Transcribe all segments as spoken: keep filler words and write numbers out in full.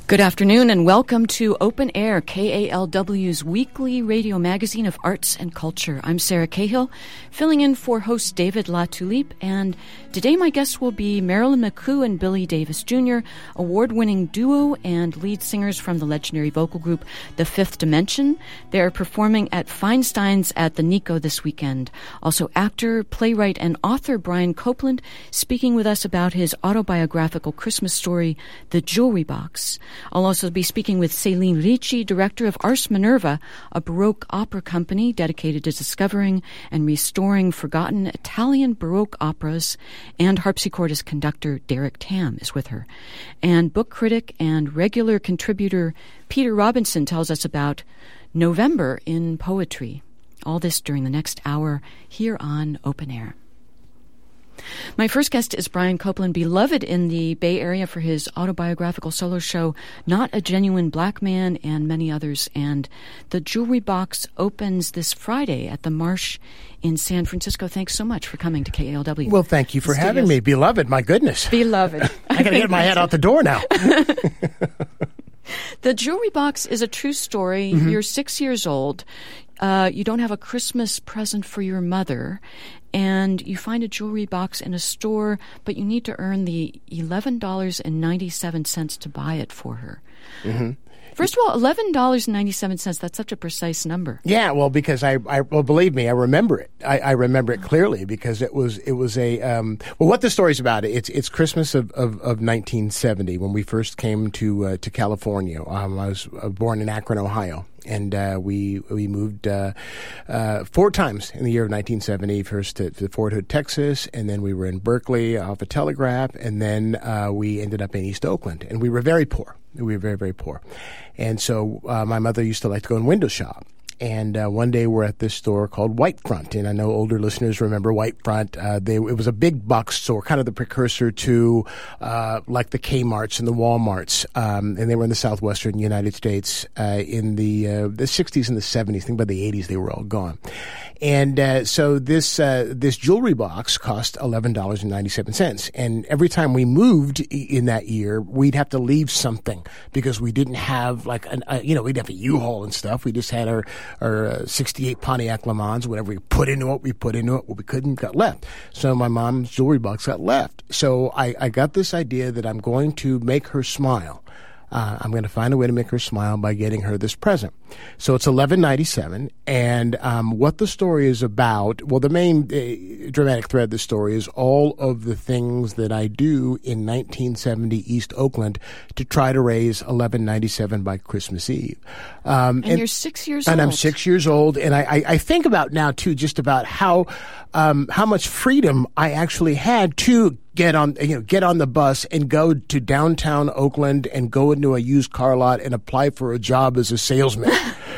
Good afternoon and welcome to Open Air, K A L W's weekly radio magazine of arts and culture. I'm Sarah Cahill, filling in for host David LaTulippe, and today my guests will be Marilyn McCoo and Billy Davis Junior, award-winning duo and lead singers from the legendary vocal group The Fifth Dimension. They're performing at Feinstein's at the Nico this weekend. Also actor, playwright, and author Brian Copeland speaking with us about his autobiographical Christmas story, The Jewelry Box. I'll also be speaking with Céline Ricci, director of Ars Minerva, a Baroque opera company dedicated to discovering and restoring forgotten Italian Baroque operas, and harpsichordist conductor Derek Tam is with her. And book critic and regular contributor Peter Robinson tells us about November in poetry. All this during the next hour here on Open Air. My first guest is Brian Copeland, beloved in the Bay Area for his autobiographical solo show, Not a Genuine Black Man, and many others. And The Jewelry Box opens this Friday at the Marsh in San Francisco. Thanks so much for coming to K A L W. Well, thank you for Studios. having me. Beloved, my goodness. Beloved. I got to get my head out the door now. The Jewelry Box is a true story. Mm-hmm. You're six years old. Uh, you don't have a Christmas present for your mother, and you find a jewelry box in a store, but you need to earn the eleven dollars and ninety-seven cents to buy it for her. Mm-hmm. First of all, eleven dollars and ninety-seven cents, that's such a precise number. Yeah, well, because I, I well, believe me, I remember it. I, I remember it clearly because it was it was a, um, well, what the story's about, it's it's Christmas of, of, of nineteen seventy when we first came to uh, to California. Um, I was born in Akron, Ohio. And uh, we we moved uh, uh, four times in the year of nineteen seventy. First to, to Fort Hood, Texas, and then we were in Berkeley off a Telegraph, and then uh, we ended up in East Oakland. And we were very poor. We were very, very poor. And so uh, my mother used to like to go and window shop. And uh, one day we're at this store called Whitefront, and I know older listeners remember Whitefront. Uh, they, it was a big box store, kind of the precursor to uh, like the Kmarts and the Walmarts, um, and they were in the southwestern United States uh, in the uh, the sixties and the seventies. I think by the eighties they were all gone. And uh, so this uh, this jewelry box cost eleven dollars and ninety-seven cents, and every time we moved in that year, we'd have to leave something because we didn't have like an, uh, you know we'd have a U-Haul and stuff. We just had our our uh, sixty-eight Pontiac Le Mans. Whatever we put into it, we put into it. What we couldn't got left. So my mom's jewelry box got left. So I, I got this idea that I'm going to make her smile. Uh, I'm going to find a way to make her smile by getting her this present. So it's eleven ninety-seven, and um, what the story is about, well, the main uh, dramatic thread of the story is all of the things that I do in nineteen seventy East Oakland to try to raise eleven ninety-seven by Christmas Eve. Um, and, and you're six years and old. And I'm six years old, and I, I, I think about now, too, just about how um, how much freedom I actually had to get on, you know, get on the bus and go to downtown Oakland and go into a used car lot and apply for a job as a salesman.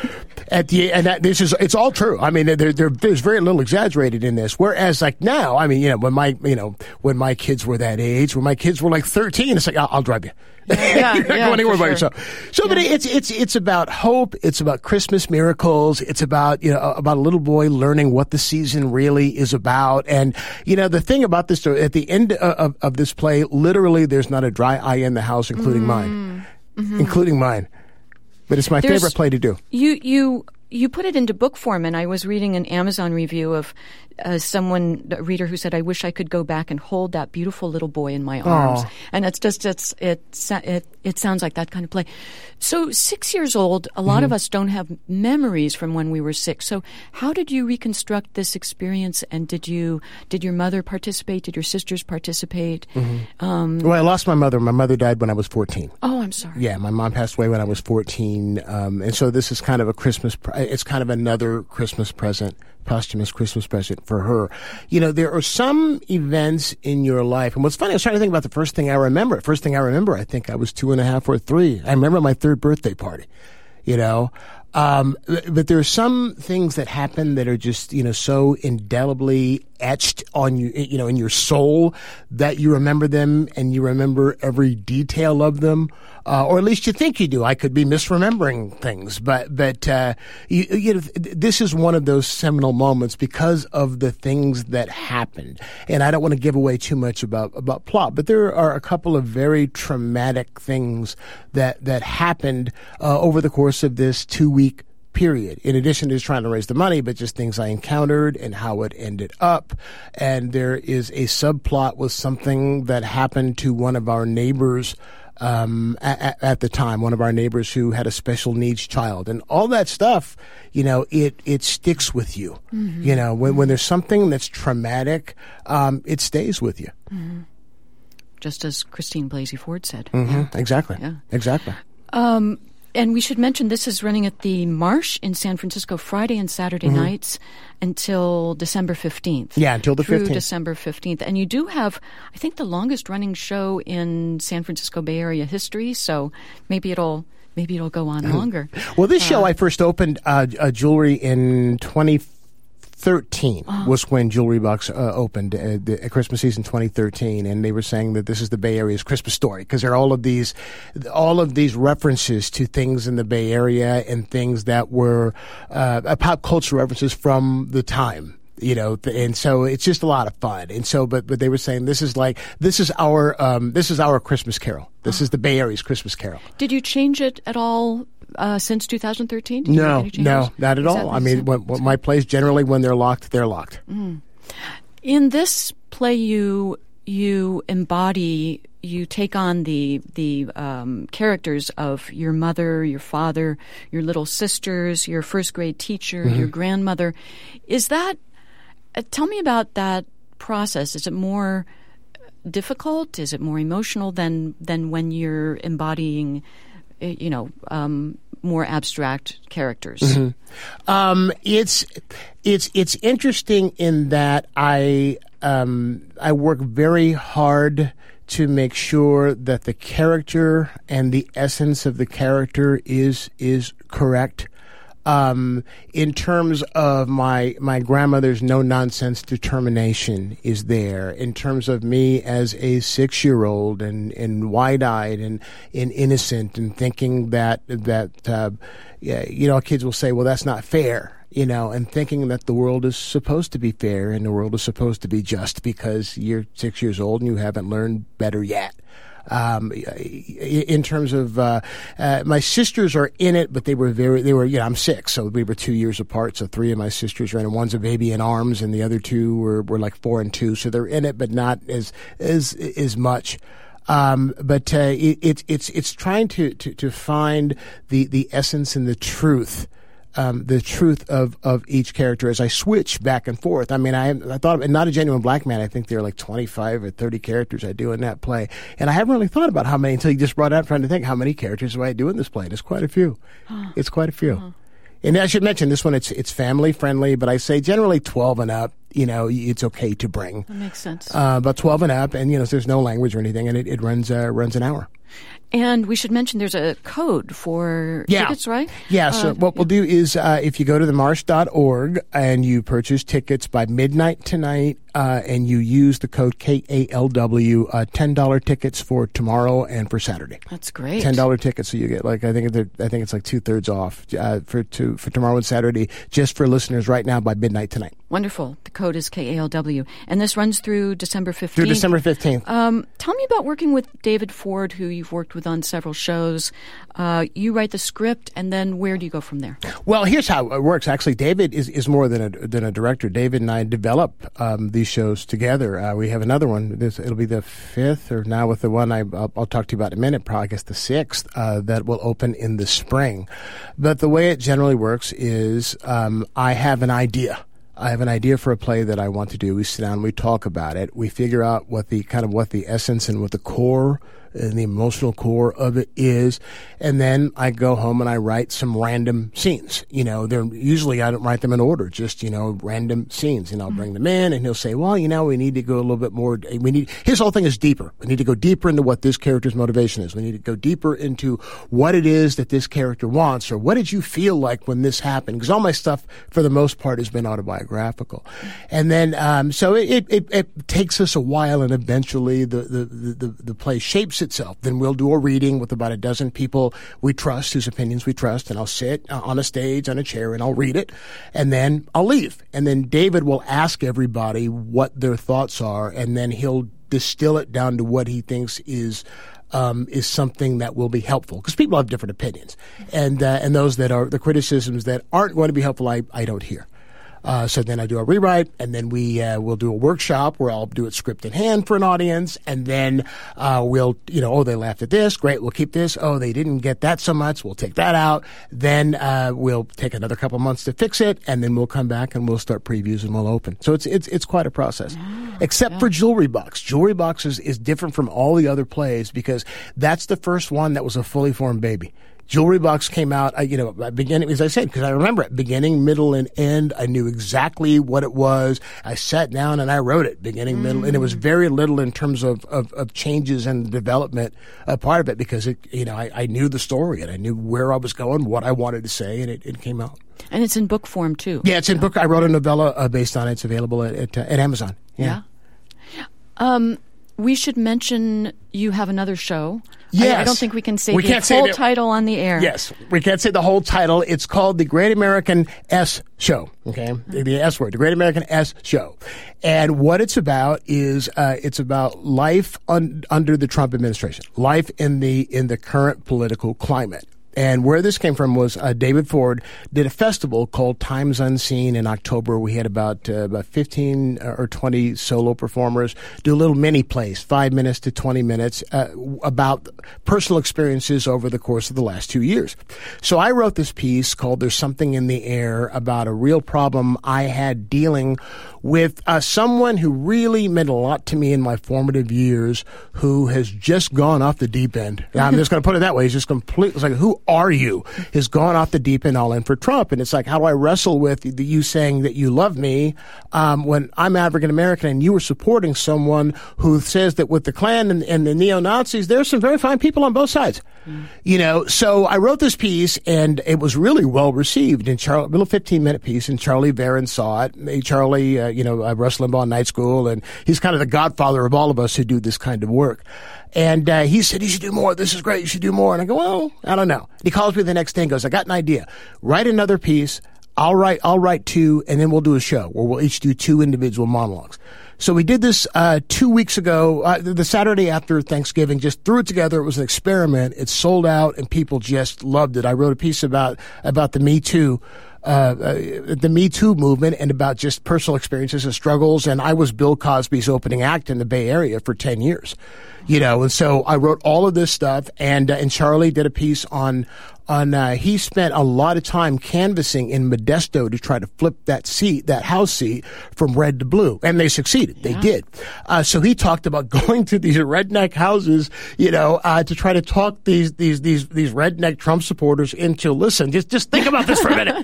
At the and that, this is it's all true. I mean, there, there there's very little exaggerated in this. Whereas, like now, I mean, you know, when my you know when my kids were that age, when my kids were like thirteen, it's like I'll, I'll drive you. Yeah, You're not yeah, going anywhere by sure. yourself. So, yeah. but it's it's it's about hope. It's about Christmas miracles. It's about you know about a little boy learning what the season really is about. And you know the thing about this story, at the end of, of this play, literally, there's not a dry eye in the house, including mm. mine, mm-hmm. including mine. But it's my There's, favorite play to do. You you you put it into book form, and I was reading an Amazon review of uh, someone, a reader, who said, "I wish I could go back and hold that beautiful little boy in my arms." Aww. And it's just it's it it it sounds like that kind of play. So six years old, a lot mm-hmm. of us don't have memories from when we were six. So how did you reconstruct this experience? And did you did your mother participate? Did your sisters participate? Mm-hmm. Um, well, I lost my mother. My mother died when I was fourteen. Oh, I'm sorry. Yeah, my mom passed away when I was fourteen, um, and so this is kind of a Christmas. Pre- it's kind of another Christmas present, posthumous Christmas present for her. You know, there are some events in your life, and what's funny, I was trying to think about the first thing I remember. First thing I remember, I think I was two and a half or three. I remember my third birthday party. You know, um, but there are some things that happen that are just, you know, so indelibly etched on you, you know, in your soul that you remember them and you remember every detail of them, uh, or at least you think you do. I could be misremembering things, but but uh, you, you know, this is one of those seminal moments because of the things that happened. And I don't want to give away too much about about plot, but there are a couple of very traumatic things that that happened uh, over the course of this two week period, in addition to just trying to raise the money, but just things I encountered and how it ended up. And there is a subplot with something that happened to one of our neighbors um, at, at the time, one of our neighbors who had a special needs child. And all that stuff, you know, it, it sticks with you. Mm-hmm. You know, when, when there's something that's traumatic, um, it stays with you. Mm-hmm. Just as Christine Blasey Ford said. Mm-hmm. Yeah. Exactly. Yeah. Exactly. Um, And we should mention this is running at the Marsh in San Francisco Friday and Saturday mm-hmm. nights until December fifteenth. Yeah, until the through fifteenth. December fifteenth. And you do have, I think, the longest running show in San Francisco Bay Area history, so maybe it'll maybe it'll go on longer. Well, this uh, show, I first opened uh, uh, jewelry in twenty thirteen uh-huh. was when Jewelry Box uh, opened uh, the uh, Christmas season twenty thirteen, and they were saying that this is the Bay Area's Christmas story because there are all of these, all of these references to things in the Bay Area and things that were uh, pop culture references from the time. You know, and so it's just a lot of fun. And so, but but they were saying this is like this is our um, this is our Christmas Carol. This oh. is the Bay Area's Christmas Carol. Did you change it at all uh, since two thousand thirteen? Did no, no, not at all. I mean, when, when my plays generally when they're locked, they're locked. Mm. In this play, you you embody. You take on the the um, characters of your mother, your father, your little sisters, your first grade teacher, mm-hmm. your grandmother. Is that Uh, tell me about that process. Is it more difficult? Is it more emotional than than when you're embodying, you know, um, more abstract characters? Mm-hmm. Um, it's it's it's interesting in that I um, I work very hard to make sure that the character and the essence of the character is is correct. Um, in terms of my my grandmother's no-nonsense determination is there. In terms of me as a six-year-old and, and wide-eyed and, and innocent and thinking that, that uh, yeah, you know, kids will say, well, that's not fair, you know, and thinking that the world is supposed to be fair and the world is supposed to be just because you're six years old and you haven't learned better yet. Um, in terms of, uh, uh, my sisters are in it, but they were very, they were, you know, I'm six, so we were two years apart. So three of my sisters are in it. One's a baby in arms and the other two were, were like four and two. So they're in it, but not as, as, as much. Um, but, uh, it, it, it's, it's trying to, to, to find the, the essence and the truth. Um, the truth of, of each character as I switch back and forth. I mean, I I thought, of, Not a Genuine Black Man, I think there are like twenty-five or thirty characters I do in that play. And I haven't really thought about how many until you just brought it up, trying to think how many characters do I do in this play. There's quite a few. Huh. It's quite a few. Huh. And I should mention this one, it's it's family friendly, but I say generally twelve and up, you know, it's okay to bring. That makes sense. Uh, but twelve and up, and, you know, there's no language or anything, and it, it runs uh, runs an hour. And we should mention there's a code for yeah. tickets, right? Yeah, so uh, what we'll do is uh, if you go to the marsh dot org and you purchase tickets by midnight tonight uh, and you use the code K A L W, uh, ten dollars tickets for tomorrow and for Saturday. That's great. ten dollars tickets, so you get like, I think I think it's like two-thirds off uh, for to, for tomorrow and Saturday just for listeners right now by midnight tonight. Wonderful. The code is K A L W. And this runs through December fifteenth. Through December fifteenth. Um, tell me about working with David Ford, who you've worked with on several shows. Uh, you write the script, and then where do you go from there? Well, here's how it works. Actually, David is, is more than a, than a director. David and I develop um, these shows together. Uh, we have another one. This, it'll be the fifth, or now with the one I, I'll, I'll talk to you about in a minute, probably I guess the sixth, uh, that will open in the spring. But the way it generally works is um, I have an idea. I have an idea for a play that I want to do. We sit down, we talk about it, we figure out what the kind of what the essence and what the core and the emotional core of it is. And then I go home and I write some random scenes. You know, they're usually I don't write them in order, just, you know, random scenes. And I'll bring them in and he'll say, well, you know, we need to go a little bit more. We need, his whole thing is deeper. We need to go deeper into what this character's motivation is. We need to go deeper into what it is that this character wants, or what did you feel like when this happened? Because all my stuff, for the most part, has been autobiographical. And then, um, so it, it, it takes us a while, and eventually the, the, the, the play shapes itself. Then we'll do a reading with about a dozen people we trust, whose opinions we trust, and I'll sit on a stage, on a chair, and I'll read it, and then I'll leave. And then David will ask everybody what their thoughts are, and then he'll distill it down to what he thinks is Um, is something that will be helpful, because people have different opinions, and uh, and those that are the criticisms that aren't going to be helpful, I, I don't hear. Uh, so then I do a rewrite, and then we uh, we'll do a workshop where I'll do it script in hand for an audience, and then uh, we'll, you know, oh, they laughed at this, great, we'll keep this. Oh, they didn't get that so much, we'll take that out. Then uh, we'll take another couple months to fix it, and then we'll come back and we'll start previews and we'll open. So it's it's it's quite a process. Yeah, except yeah. for Jewelry Box. Jewelry Box is, is different from all the other plays because that's the first one that was a fully formed baby. Jewelry Box came out, uh, you know, beginning, as I said, because I remember it, beginning, middle, and end. I knew exactly what it was. I sat down and I wrote it, beginning, mm. middle, and it was very little in terms of, of, of changes and development, uh, part of it, because it, you know, I, I knew the story and I knew where I was going, what I wanted to say, and it, it came out. And it's in book form too. Yeah, it's in book. I wrote a novella uh, based on it. It's available at at, uh, at Amazon. Yeah. yeah. Um, we should mention you have another show. Yes. I, I don't think we can say we the can't whole say the, title on the air. Yes, we can't say the whole title. It's called The Great American S Show, okay? Mm-hmm. The S word, The Great American S Show. And what it's about is uh, it's about life un- under the Trump administration, life in the in the current political climate. And where this came from was uh, David Ford did a festival called Times Unseen in October. We had about uh, about fifteen or twenty solo performers do little mini plays, five minutes to twenty minutes, uh, about personal experiences over the course of the last two years. So I wrote this piece called There's Something in the Air about a real problem I had dealing with uh, someone who really meant a lot to me in my formative years, who has just gone off the deep end. I'm just going to put it that way. He's just completely, it's like, who are you? Has gone off the deep end all in for Trump. And it's like, how do I wrestle with the, you saying that you love me um, when I'm African American and you were supporting someone who says that with the Klan and, and the neo-Nazis, there's some very fine people on both sides. Mm. You know, so I wrote this piece and it was really well received. And Charlie, a little fifteen minute piece, and Charlie Barron saw it. Charlie, uh, you know, uh, Rush Limbaugh Night School, and he's kind of the godfather of all of us who do this kind of work. And uh, he said, you should do more. This is great. You should do more. And I go, well, I don't know. He calls me the next day and goes, I got an idea. Write another piece. I'll write, I'll write two, and then we'll do a show where we'll each do two individual monologues. So we did this uh two weeks ago, uh, the Saturday after Thanksgiving, just threw it together. It was an experiment. It sold out, and people just loved it. I wrote a piece about about the Me Too, uh, uh the Me Too movement, and about just personal experiences and struggles. And I was Bill Cosby's opening act in the Bay Area for ten years, you know. And so I wrote all of this stuff, and uh, and Charlie did a piece on. On, uh, he spent a lot of time canvassing in Modesto to try to flip that seat, that House seat, from red to blue. And they succeeded. They yeah. did. Uh, so he talked about going to these redneck houses, you know, uh, to try to talk these, these, these, these redneck Trump supporters into, listen, just, just think about this for a minute.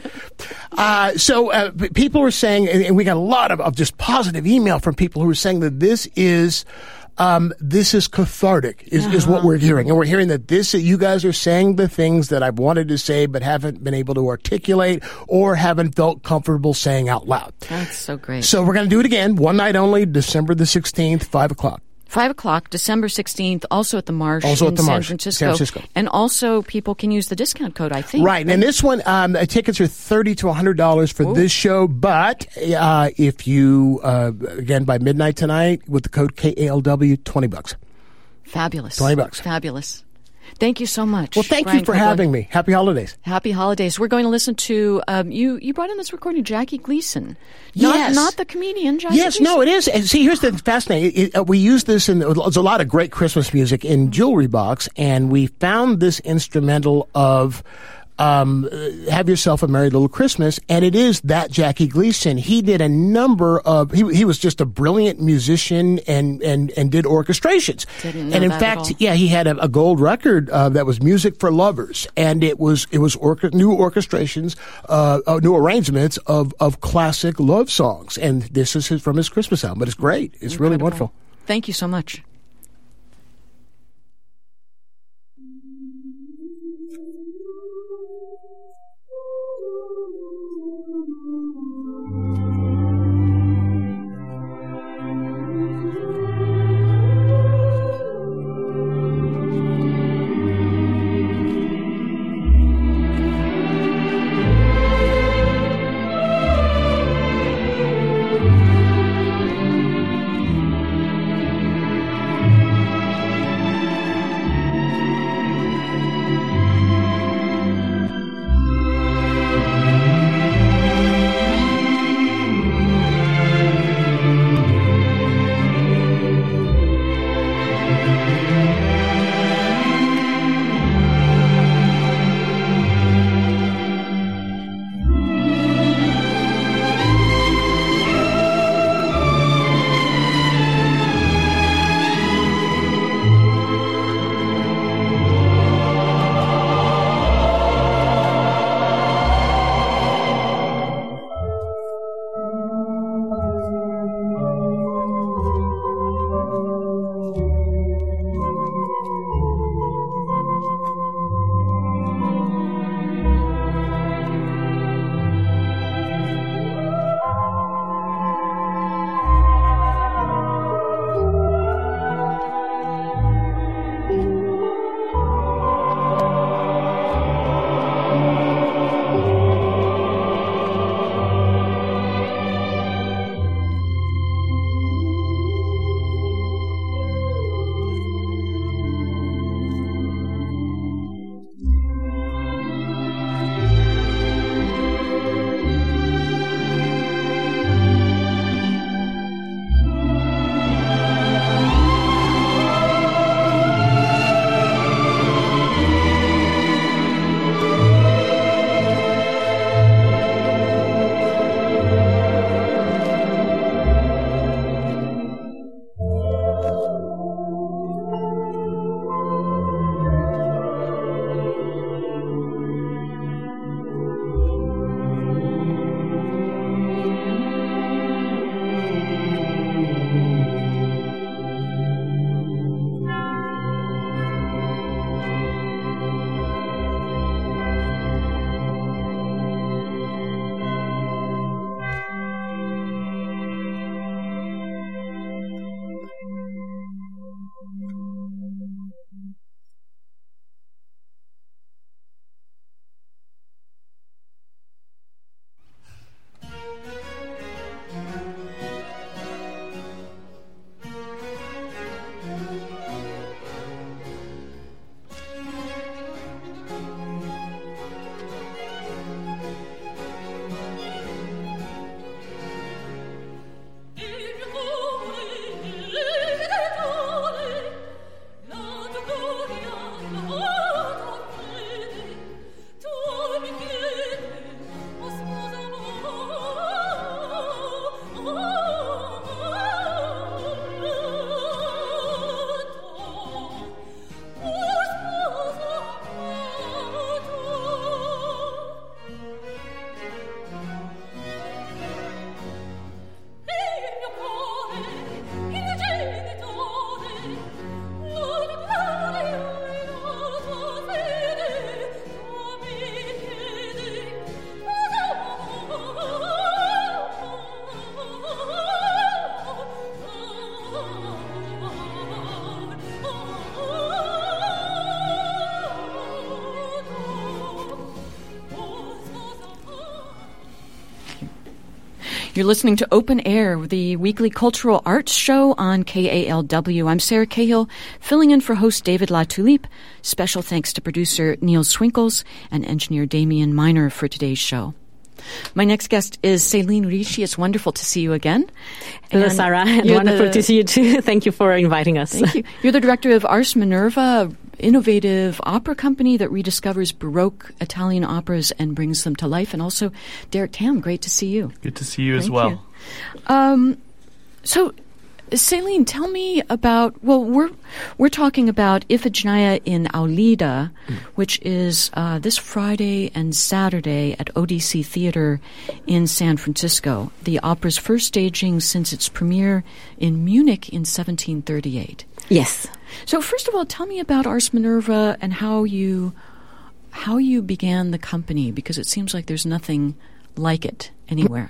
Uh, so, uh, people were saying, and we got a lot of, of just positive email from people who were saying that this is, Um, this is cathartic, is, uh-huh. is what we're hearing. And we're hearing that this, you guys are saying the things that I've wanted to say, but haven't been able to articulate or haven't felt comfortable saying out loud. That's so great. So we're going to do it again, one night only, December the sixteenth, five o'clock. Five o'clock, December sixteenth, also at the Marsh also in at the San, Marsh, Francisco. San Francisco. And also people can use the discount code, I think. Right. And this one, um, tickets are thirty to one hundred dollars for Ooh. This show. But uh, if you, uh, again, by midnight tonight, with the code K A L W, twenty bucks. Fabulous. twenty bucks. Fabulous. Thank you so much. Well, thank Brian you for Copeland. having me. Happy holidays. Happy holidays. We're going to listen to, um, you, you brought in this recording, Jackie Gleason. Not, yes. Not the comedian, Jackie Yes, Gleason. no, it is. And see, here's the fascinating. It, uh, we use this in, there's a lot of great Christmas music in Jewelry Box, and we found this instrumental of, um, Have Yourself a Merry Little Christmas, and it is that Jackie Gleason. He did a number of, he, he was just a brilliant musician and, and, and did orchestrations. Didn't know and in that fact, at all. yeah, he had a, a gold record uh, that was Music for Lovers, and it was it was orca- new orchestrations, uh, uh, new arrangements of, of classic love songs. And this is his, from his Christmas album, but it's great. It's Incredible. really wonderful. Thank you so much. You're listening to Open Air, the weekly cultural arts show on K A L W. I'm Sarah Cahill, filling in for host David LaTulippe. Special thanks to producer Neil Swinkles and engineer Damian Miner for today's show. My next guest is Céline Ricci. It's wonderful to see you again. Hello, Sarah. And wonderful the, to see you too. Thank you for inviting us. Thank you. You're the director of Ars Minerva innovative opera company that rediscovers Baroque Italian operas and brings them to life. And also, Derek Tam, great to see you. Good to see you Thank as well. You. Um, so, Celine, tell me about, well, we're we're talking about Iphigenia in Aulida, mm. which is uh, this Friday and Saturday at O D C Theater in San Francisco, the opera's first staging since its premiere in Munich in seventeen thirty-eight. Yes. So first of all, tell me about Ars Minerva and how you how you began the company, because it seems like there's nothing like it anywhere.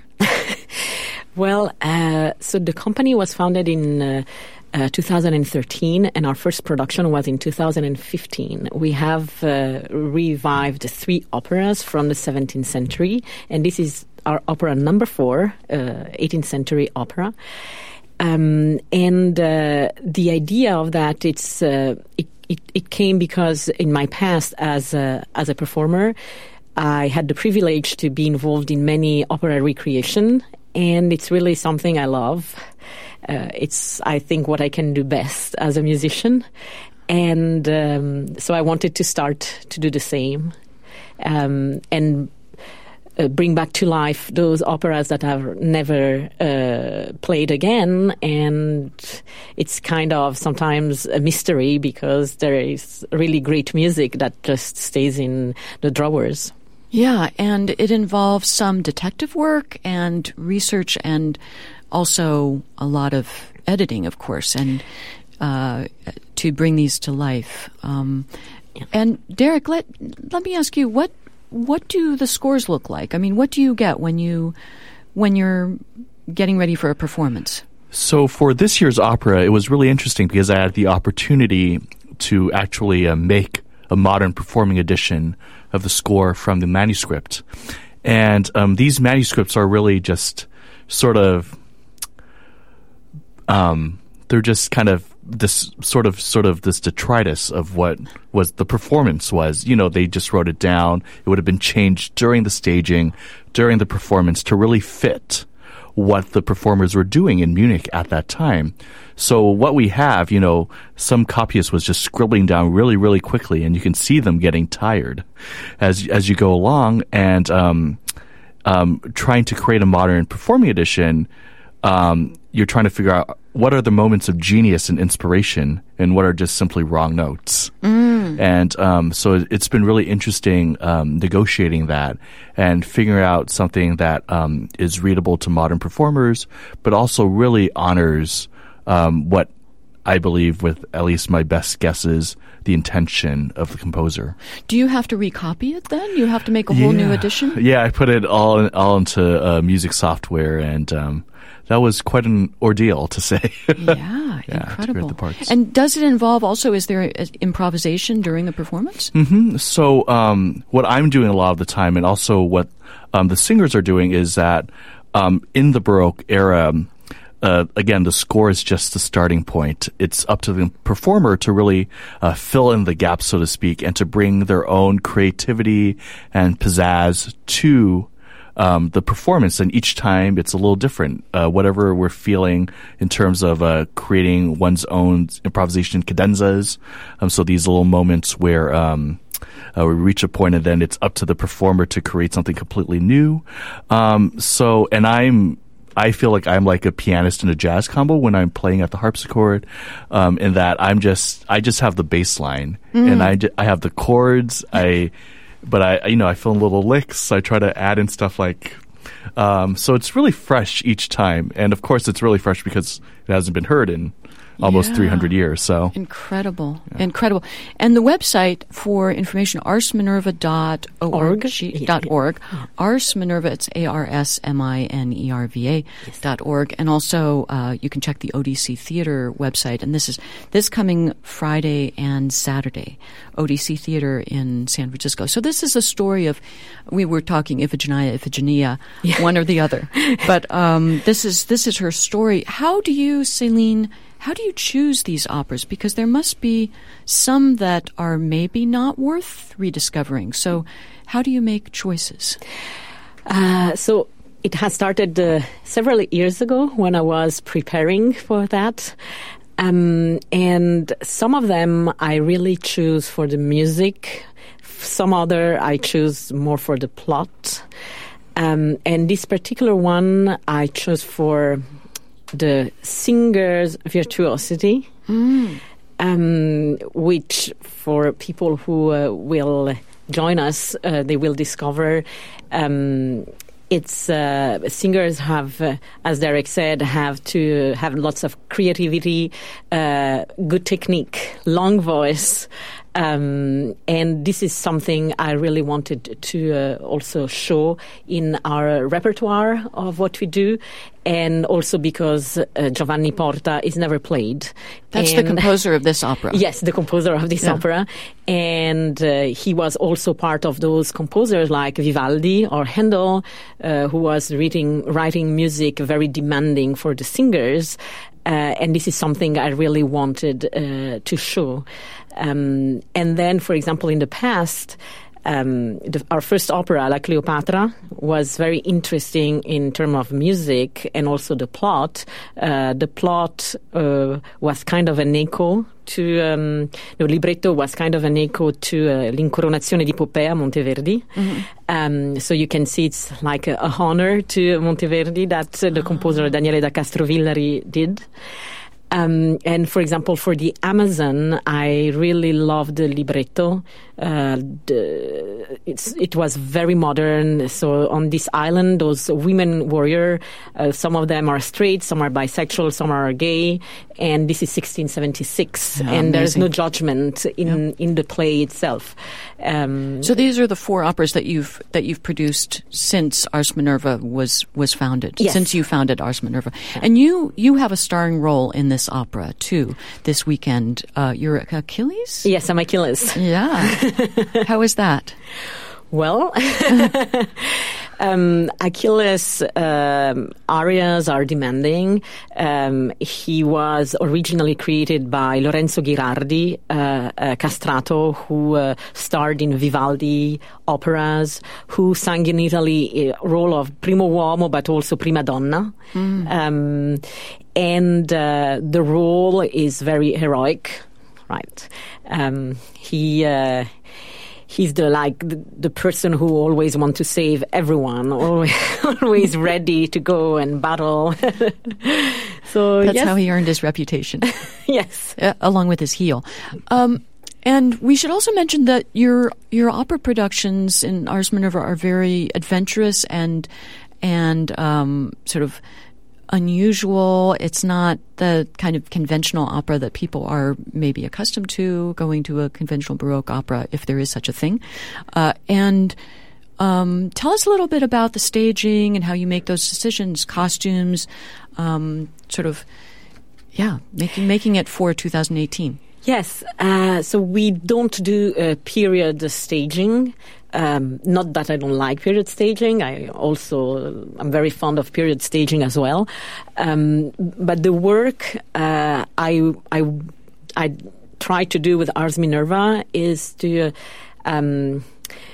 Well, uh, so the company was founded in uh, uh, two thousand thirteen, and our first production was in two thousand fifteen. We have uh, revived three operas from the seventeenth century, and this is our opera number four, uh, eighteenth century opera. Um, and uh, the idea of that, it's uh, it, it, it came because in my past as a, as a performer, I had the privilege to be involved in many opera recreation. And it's really something I love. Uh, it's, I think, what I can do best as a musician. And um, so I wanted to start to do the same um, and uh, bring back to life those operas that I've never uh, played again. And it's kind of sometimes a mystery because there is really great music that just stays in the drawers. Yeah, and it involves some detective work and research and also a lot of editing, of course, and uh, to bring these to life. Um, yeah. And Derek, let let me ask you, what what do the scores look like? I mean, what do you get when you when you're getting ready for a performance? So for this year's opera, it was really interesting because I had the opportunity to actually uh, make a modern performing edition of the score from the manuscript. And um, these manuscripts are really just sort of, um, they're just kind of this sort of sort of this detritus of what was the performance was. You know, they just wrote it down. It would have been changed during the staging, during the performance to really fit what the performers were doing in Munich at that time. So what we have, you know, some copyist was just scribbling down really, really quickly, and you can see them getting tired as as you go along. And um, um, trying to create a modern performing edition, um, you're trying to figure out what are the moments of genius and inspiration and what are just simply wrong notes. Mm. And um, so it's been really interesting um, negotiating that and figuring out something that um, is readable to modern performers, but also really honors um, what I believe, with at least my best guesses, the intention of the composer. Do you have to recopy it then? You have to make a whole yeah. new edition? Yeah, I put it all all into uh, music software, and um, that was quite an ordeal, to say. yeah, yeah, incredible. To create the parts. And does it involve also, is there a, improvisation during the performance? Mm-hmm. So um, what I'm doing a lot of the time, and also what um, the singers are doing, is that um, in the Baroque era, Uh, again, the score is just the starting point. It's up to the performer to really uh, fill in the gaps, so to speak, and to bring their own creativity and pizzazz to um, the performance. And each time it's a little different, uh, whatever we're feeling in terms of uh, creating one's own improvisation cadenzas. Um, so these little moments where um, uh, we reach a point and then it's up to the performer to create something completely new. Um, so, and I'm I feel like I'm like a pianist in a jazz combo when I'm playing at the harpsichord, um, in that I'm just I just have the bass line mm. and I, I have the chords. I, but I you know I fill in little licks. I try to add in stuff like, um, so it's really fresh each time. And of course, it's really fresh because it hasn't been heard in almost yeah. three hundred years. So incredible, yeah. incredible. And the website for information, ars minerva dot org. Dot org. Yeah. Ars Minerva, it's A R S M I N E R V A yes. dot org. And also, uh, you can check the O D C Theater website. And this is this coming Friday and Saturday, O D C Theater in San Francisco. So this is a story of, we were talking Iphigenia, Iphigenia, yeah. one or the other. But um, this is this is her story. How do you, Celine, how do you choose these operas? Because there must be some that are maybe not worth rediscovering. So how do you make choices? Uh, so it has started uh, several years ago when I was preparing for that. Um, and some of them I really choose for the music. Some other I choose more for the plot. Um, and this particular one I chose for the singer's virtuosity, mm. um, which for people who uh, will join us, uh, they will discover um, it's uh, singers have, uh, as Derek said, have to have lots of creativity, uh, good technique, long voice. Um, and this is something I really wanted to uh, also show in our repertoire of what we do, and also because uh, Giovanni Porta is never played. That's and the composer of this opera. Yes, the composer of this yeah. opera. And uh, he was also part of those composers like Vivaldi or Handel, uh, who was reading, writing music very demanding for the singers. Uh, and this is something I really wanted uh, to show. Um, and then, for example, in the past, um, the, our first opera, La Cleopatra, was very interesting in terms of music and also the plot. Uh, the plot uh, was kind of an echo to, um, the libretto was kind of an echo to uh, L'Incoronazione di Poppea, Monteverdi. Mm-hmm. Um, so you can see it's like a, a honor to Monteverdi that uh, the oh. composer Daniele da Castrovillari did. Um, and for example, for the Amazon, I really loved the libretto. Uh, the, it's, it was very modern. So on this island, those women warrior, uh, some of them are straight, some are bisexual, some are gay. And this is sixteen seventy-six. Yeah, and there's no judgment in, yeah. in the play itself. Um, so these are the four operas that you've that you've produced since Ars Minerva was was founded. Yes. Since you founded Ars Minerva, and you you have a starring role in this opera too. This weekend, uh, you're Achilles. Yes, I'm Achilles. Yeah. How is that? Well, um, Achilles' um, arias are demanding. Um, he was originally created by Lorenzo Ghirardi, uh, a castrato who uh, starred in Vivaldi operas, who sang in Italy a role of primo uomo, but also prima donna. Mm. Um, and uh, the role is very heroic, right? Um, he... Uh, He's the like the, the person who always wants to save everyone, always, always ready to go and battle. So that's yes. how he earned his reputation. Yes, uh, along with his heel. Um, and we should also mention that your your opera productions in Ars Minerva are very adventurous and and um, sort of unusual. It's not the kind of conventional opera that people are maybe accustomed to, going to a conventional Baroque opera, if there is such a thing. Uh, and um, tell us a little bit about the staging and how you make those decisions, costumes, um, sort of, yeah, making making it for two thousand eighteen. Yes, uh, so we don't do uh, period staging. Um, not that I don't like period staging. I also, I'm very fond of period staging as well. Um, but the work uh, I, I, I try to do with Ars Minerva is to um,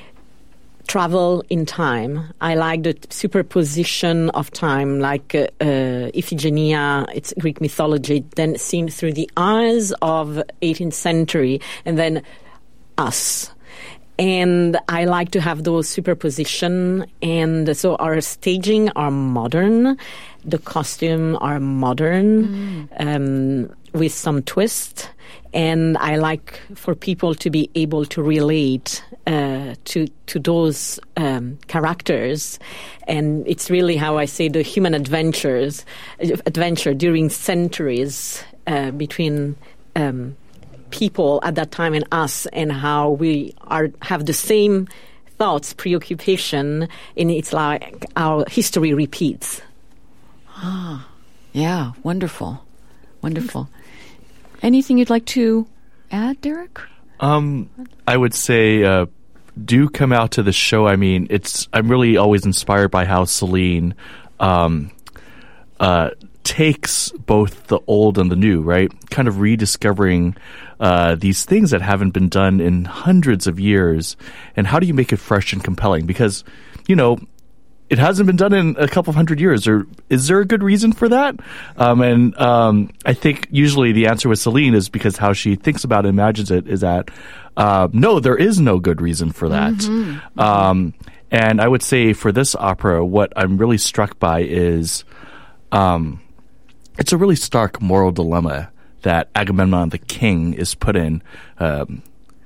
travel in time. I like the superposition of time, like uh, uh, Iphigenia, it's Greek mythology, then seen through the eyes of eighteenth century, and then us. And I like to have those superposition, and so our staging are modern, the costume are modern, mm. um, with some twist, and I like for people to be able to relate uh, to to those um, characters, and it's really how I say the human adventures, adventure during centuries uh, between. Um, people at that time and us, and how we are have the same thoughts, preoccupation, and it's like our history repeats. Ah, yeah, wonderful, wonderful. Anything you'd like to add, Derek? Um, I would say uh, do come out to the show. I mean, it's I'm really always inspired by how Celine um, uh, takes both the old and the new, right? Kind of rediscovering uh, these things that haven't been done in hundreds of years. And how do you make it fresh and compelling? Because, you know, it hasn't been done in a couple of hundred years. Or is there a good reason for that? Um, and um, I think usually the answer with Celine is because how she thinks about it, imagines it, is that uh, no, there is no good reason for that. Mm-hmm. Um, and I would say for this opera, what I'm really struck by is um, it's a really stark moral dilemma that Agamemnon, the king, is put in. Um,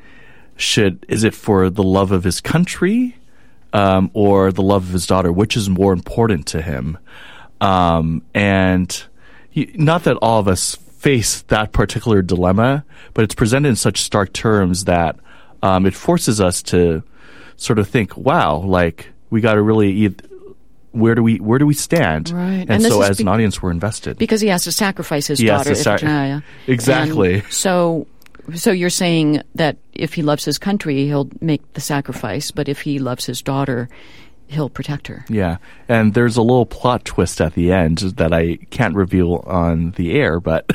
should is it for the love of his country? Um, or the love of his daughter, which is more important to him? Um, and he, not that all of us face that particular dilemma, but it's presented in such stark terms that um, it forces us to sort of think, "Wow, like we got to really eat, where do we where do we stand?" Right. And, and so, as be- an audience, we're invested because he has to sacrifice his he daughter. Has to sac- Iphigenia. Exactly. And so. So you're saying that if he loves his country, he'll make the sacrifice, but if he loves his daughter, he'll protect her. Yeah, and there's a little plot twist at the end that I can't reveal on the air, but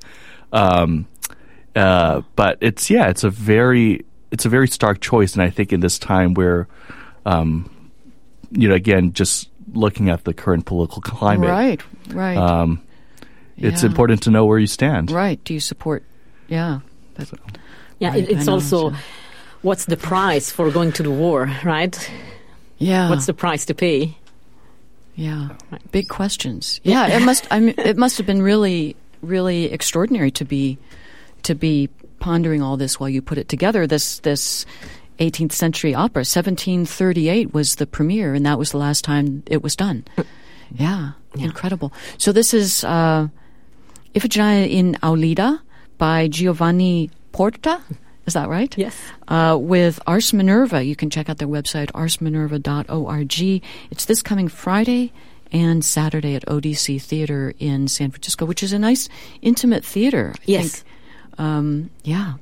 um, uh, but it's yeah, it's a very it's a very stark choice, and I think in this time where, um, you know, again, just looking at the current political climate, right, right, um, it's yeah. important to know where you stand. Right? Do you support? Yeah. So. Yeah, right, it, it's know, also so. what's the price for going to the war, right? Yeah. What's the price to pay? Yeah. Right. Big questions. Yeah, it must. I mean, it must have been really, really extraordinary to be, to be pondering all this while you put it together. This this eighteenth century opera, seventeen thirty-eight was the premiere, and that was the last time it was done. Yeah, yeah. Incredible. So this is uh, Iphigenia in Aulida by Giovanni Porta. Is that right? Yes. Uh, with Ars Minerva. You can check out their website, ars minerva dot org. It's this coming Friday and Saturday at O D C Theater in San Francisco, which is a nice, intimate theater. I yes. think. Um, yeah.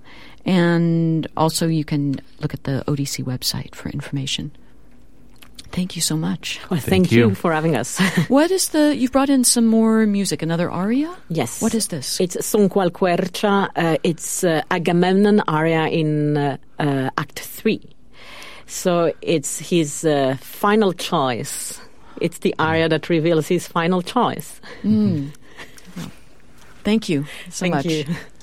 And also you can look at the O D C website for information. Thank you so much. Well, thank thank you. you for having us. What is the, you've brought in some more music, another aria? Yes. What is this? It's Son qual quercia. Uh, it's uh, Agamemnon aria in uh, uh, Act three. So it's his uh, final choice. It's the aria that reveals his final choice. Mm. Thank you so Thank much. you.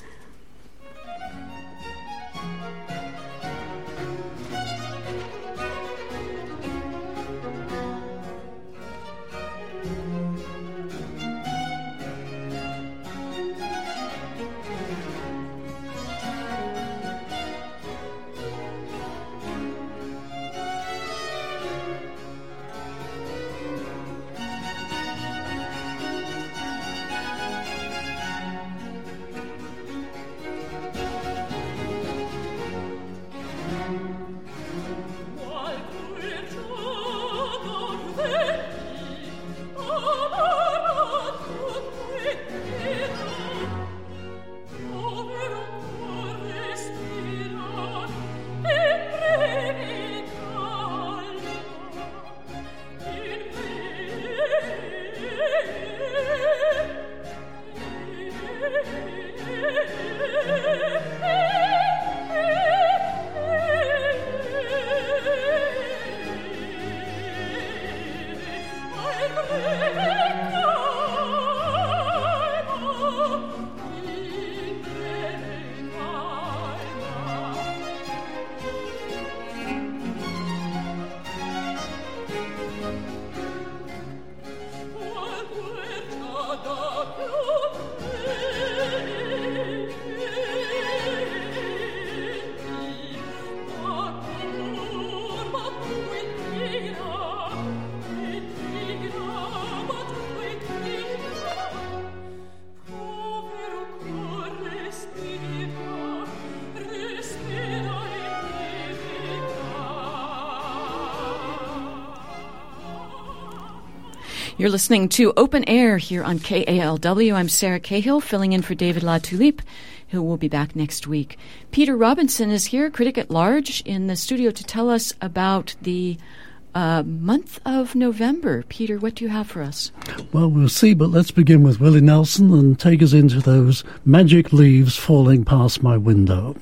You're listening to Open Air here on K A L W. I'm Sarah Cahill, filling in for David LaTulippe, who will be back next week. Peter Robinson is here, critic at large, in the studio to tell us about the uh, month of November. Peter, what do you have for us? Well, we'll see, but let's begin with Willie Nelson and take us into those magic leaves falling past my window.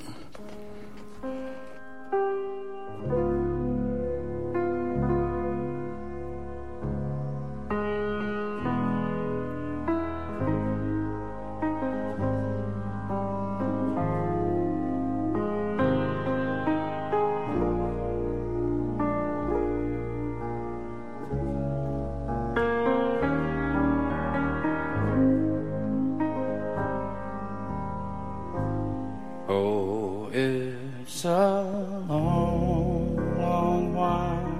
It's a long, long while.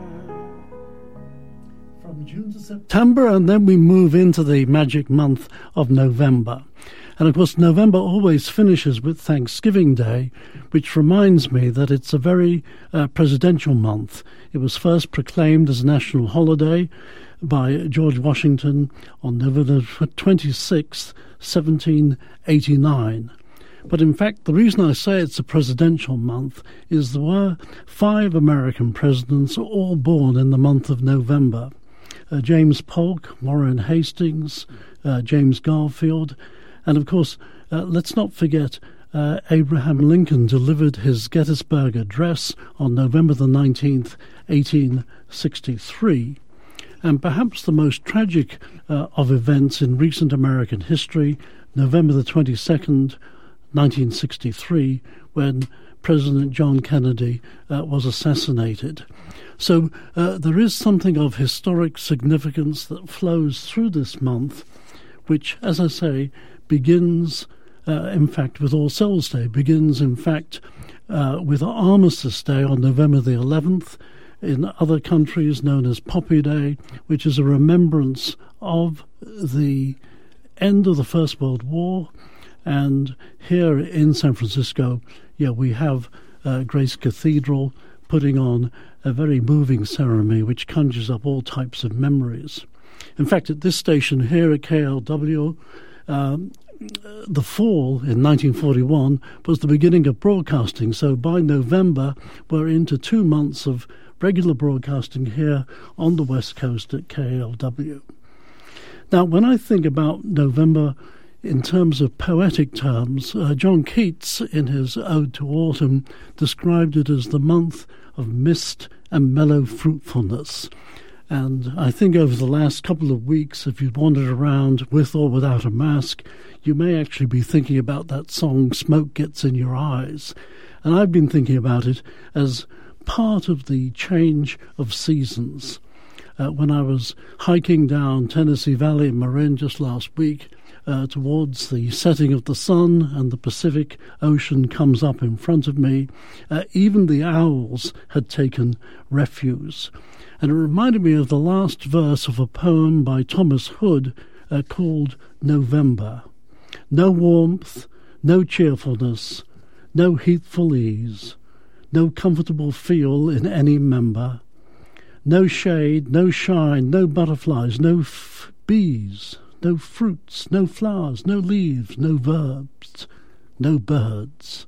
From June to September, and then we move into the magic month of November. And of course, November always finishes with Thanksgiving Day, which reminds me that it's a very uh, presidential month. It was first proclaimed as a national holiday by George Washington on November twenty-sixth, seventeen eighty-nine. But in fact, the reason I say it's a presidential month is there were five American presidents all born in the month of November. Uh, James Polk, Warren Hastings, uh, James Garfield, and of course, uh, let's not forget uh, Abraham Lincoln delivered his Gettysburg Address on November the nineteenth, eighteen sixty-three. And perhaps the most tragic uh, of events in recent American history, November the twenty-second, nineteen sixty-three, when President John Kennedy uh, was assassinated. So uh, there is something of historic significance that flows through this month, which, as I say, begins, uh, in fact, with All Souls Day, begins, in fact, uh, with Armistice Day on November the eleventh, in other countries known as Poppy Day, which is a remembrance of the end of the First World War. And here in San Francisco, yeah, we have uh, Grace Cathedral putting on a very moving ceremony which conjures up all types of memories. In fact, at this station here at K L W, um, the fall in nineteen forty-one was the beginning of broadcasting. So by November, we're into two months of regular broadcasting here on the West Coast at K L W. Now, when I think about November in terms of poetic terms, uh, John Keats, in his Ode to Autumn, described it as the month of mist and mellow fruitfulness. And I think over the last couple of weeks, if you've wandered around with or without a mask, you may actually be thinking about that song, Smoke Gets in Your Eyes. And I've been thinking about it as part of the change of seasons. Uh, when I was hiking down Tennessee Valley in Marin just last week, uh, towards the setting of the sun, and the Pacific Ocean comes up in front of me, uh, even the owls had taken refuge. And it reminded me of the last verse of a poem by Thomas Hood uh, called November. No warmth, no cheerfulness, no heatful ease, no comfortable feel in any member, no shade, no shine, no butterflies, no f- bees, no fruits, no flowers, no leaves, no verbs, no birds.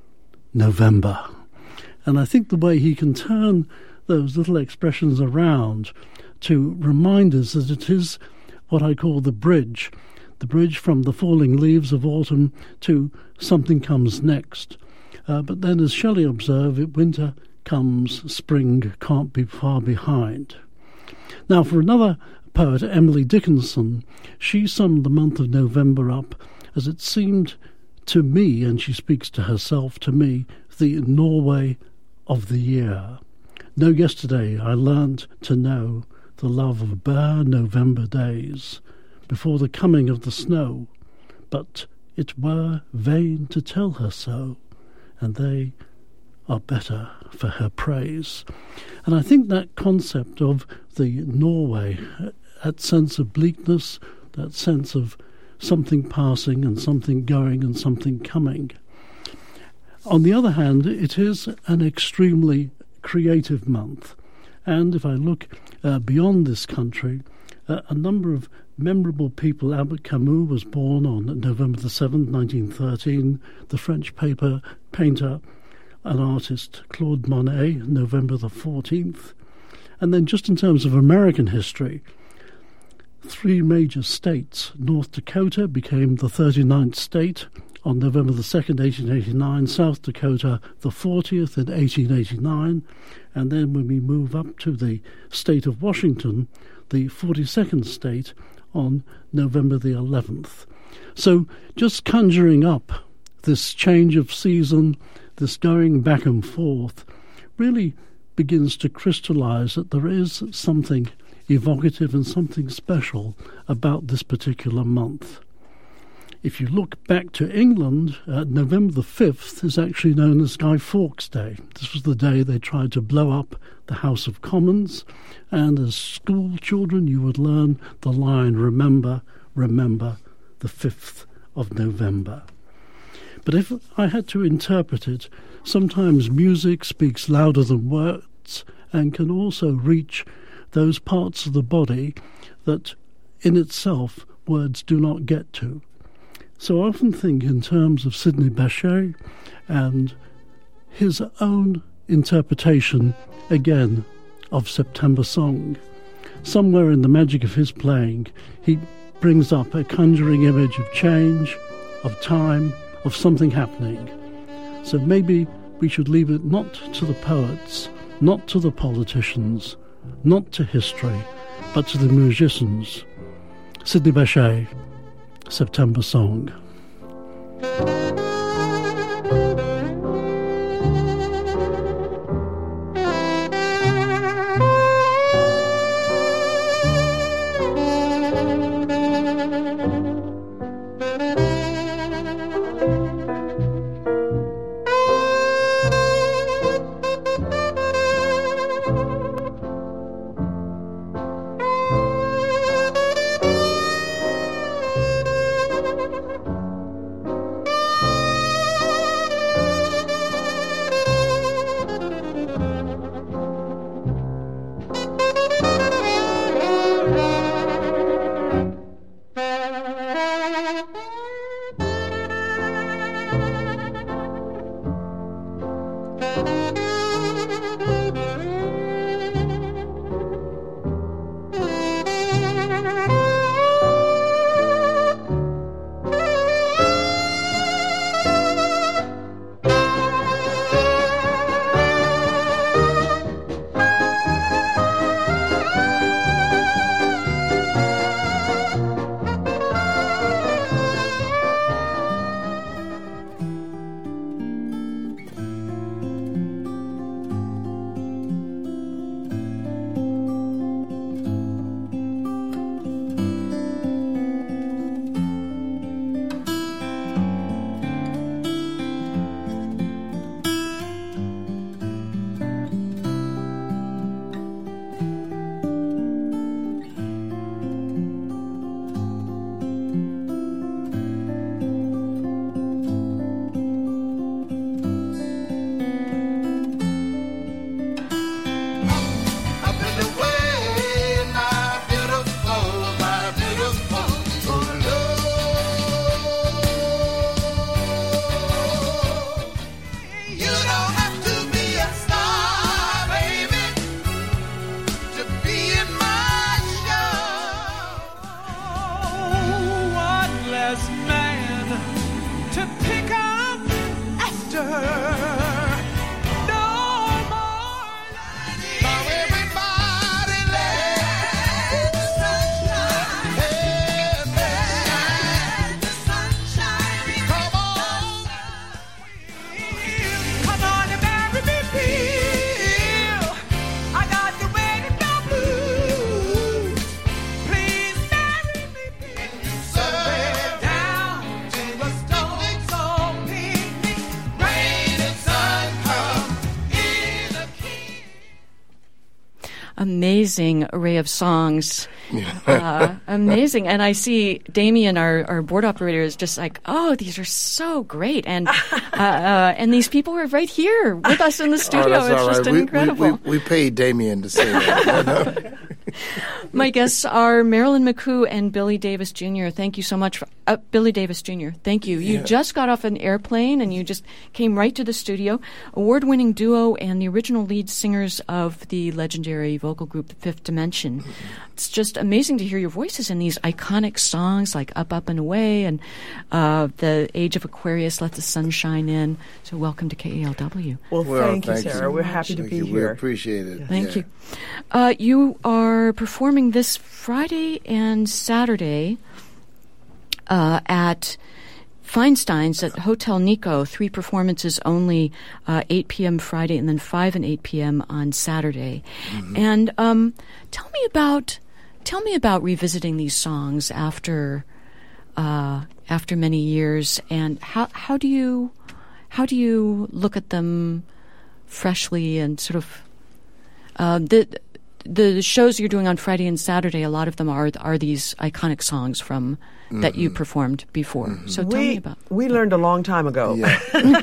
November. And I think the way he can turn those little expressions around to remind us that it is what I call the bridge, the bridge from the falling leaves of autumn to something comes next. Uh, but then, as Shelley observed, it winter comes, spring can't be far behind. Now, for another poet, Emily Dickinson, she summed the month of November up as it seemed to me, and she speaks to herself, to me, the Norway of the year. No, yesterday I learnt to know the love of bare November days before the coming of the snow, but it were vain to tell her so, and they are better for her praise. And I think that concept of the Norway, that sense of bleakness, that sense of something passing and something going and something coming. On the other hand, it is an extremely creative month. And if I look uh, beyond this country, uh, a number of memorable people. Albert Camus was born on November the seventh, nineteen thirteen. The French paper painter and artist Claude Monet, November the fourteenth. And then just in terms of American history, three major states. North Dakota became the thirty-ninth state on November the second, eighteen eighty-nine, South Dakota the fortieth in eighteen eighty-nine, and then when we move up to the state of Washington, the forty-second state on November the eleventh. So just conjuring up this change of season, this going back and forth, really begins to crystallize that there is something evocative and something special about this particular month. if you look back to England, uh, November the fifth is actually known as Guy Fawkes Day. This was the day they tried to blow up the House of Commons, and as school children you would learn the line, remember, remember the fifth of November. But if I had to interpret it, sometimes music speaks louder than words and can also reach those parts of the body that in itself words do not get to. So I often think in terms of Sidney Bechet and his own interpretation, again, of September Song. Somewhere in the magic of his playing, he brings up a conjuring image of change, of time, of something happening. So maybe we should leave it not to the poets, not to the politicians, not to history, but to the musicians. Sidney Bechet, September Song. Amazing array of songs. uh, amazing. And I see Damien, our, our board operator, is just like, oh, these are so great. And uh, uh, and these people are right here with us in the studio. Oh, it's just right. we, incredible. We, we, we paid Damien to say that. My guests are Marilyn McCoo and Billy Davis Junior Thank you so much. For, uh, Billy Davis Junior Thank you. You yeah. just got off an airplane and you just came right to the studio. Award-winning duo and the original lead singers of the legendary vocal group The Fifth Dimension. Mm-hmm. It's just amazing to hear your voices in these iconic songs like Up, Up, and Away and uh, The Age of Aquarius, Let the Sun Shine In. So welcome to K A L W. Well, well thank, thank you, Sarah. you. We're happy thank to be you. here. We appreciate it. Thank yeah. you. Uh, you are performing this Friday and Saturday uh, at Feinstein's at Hotel Nico. Three performances only, uh, eight p.m. Friday and then five and eight p.m. on Saturday. Mm-hmm. And um, tell me about tell me about revisiting these songs after uh, after many years, and how how do you how do you look at them freshly and sort of uh, the the shows you're doing on Friday and Saturday? A lot of them are are these iconic songs from mm-hmm. that you performed before. Mm-hmm. So tell we, me about. We learned a long time ago Yeah.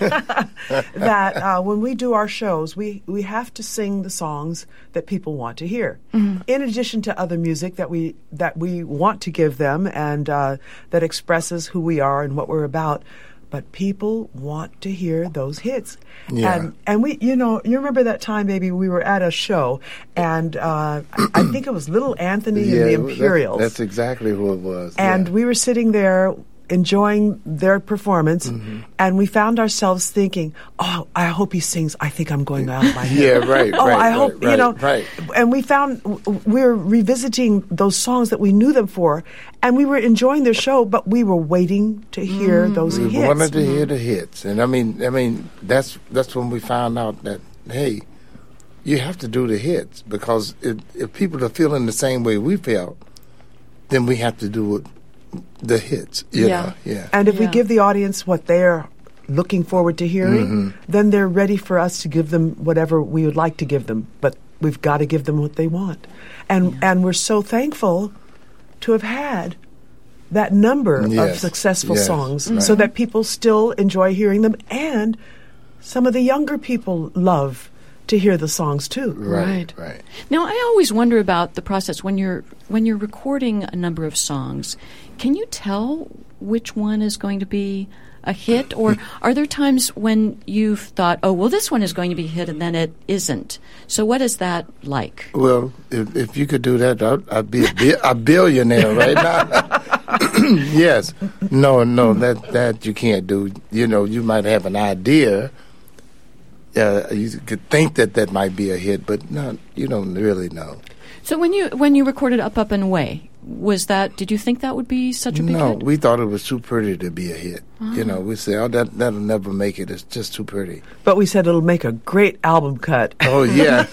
that uh, when we do our shows, we, we have to sing the songs that people want to hear, Mm-hmm. in addition to other music that we that we want to give them and uh, that expresses who we are and what we're about. But people want to hear those hits. Yeah. And and we, you know, you remember that time, baby, we were at a show, and uh, I, I think it was Little Anthony Yeah, and the that- Imperials. That's exactly who it was. And yeah. we were sitting there enjoying their performance, Mm-hmm. and we found ourselves thinking, "Oh, I hope he sings. I think I'm going out of my head." Yeah, right, Oh, right, I right, hope you right, know. right. And we found w- w- we were revisiting those songs that we knew them for, and we were enjoying their show, but we were waiting to hear those We hits. wanted to hear the hits, and I mean, I mean, that's that's when we found out that hey, you have to do the hits because if, if people are feeling the same way we felt, then we have to do it, the hits. You Yeah. know? yeah. And if we Yeah. give the audience what they're looking forward to hearing, then they're ready for us to give them whatever we would like to give them. But we've got to give them what they want. And and we're so thankful to have had that number of Yes. successful Yes. songs Right. so that people still enjoy hearing them, and some of the younger people love to hear the songs too. Right, right. Now, I always wonder about the process when you're when you're recording a number of songs. Can you tell which one is going to be a hit, or are there times when you've thought, "Oh, well, this one is going to be a hit," and then it isn't? So, what is that like? Well, if if you could do that, I'd, I'd be a, bi- a billionaire right now. Yes. No, no, that that you can't do. You know, you might have an idea. Uh, you could think that that might be a hit, but no, you don't really know. So, when you when you recorded "Up, Up and Away," was that? Did you think that would be such a big No, hit? we thought it was too pretty to be a hit. You know, we said, "Oh, that that'll never make it. It's just too pretty." But we said it'll make a great album cut. Oh yeah,